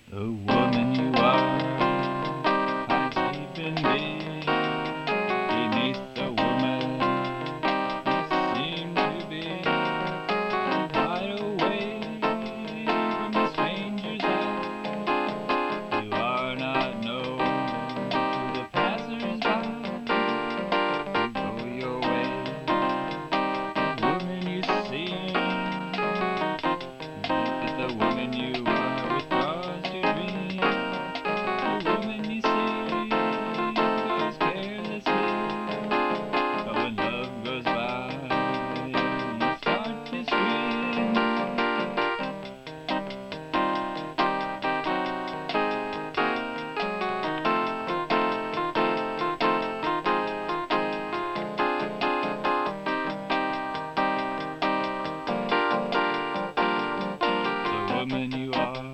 The woman you are hides deep in me. Beneath the woman you seem to be. Hide away from the stranger's eye. You are not known to the passers-by. You go your way, the woman you see. Look at the woman you are withdraws to dream. The woman you see goes carelessly. But when love goes by, you start to scream. The woman you are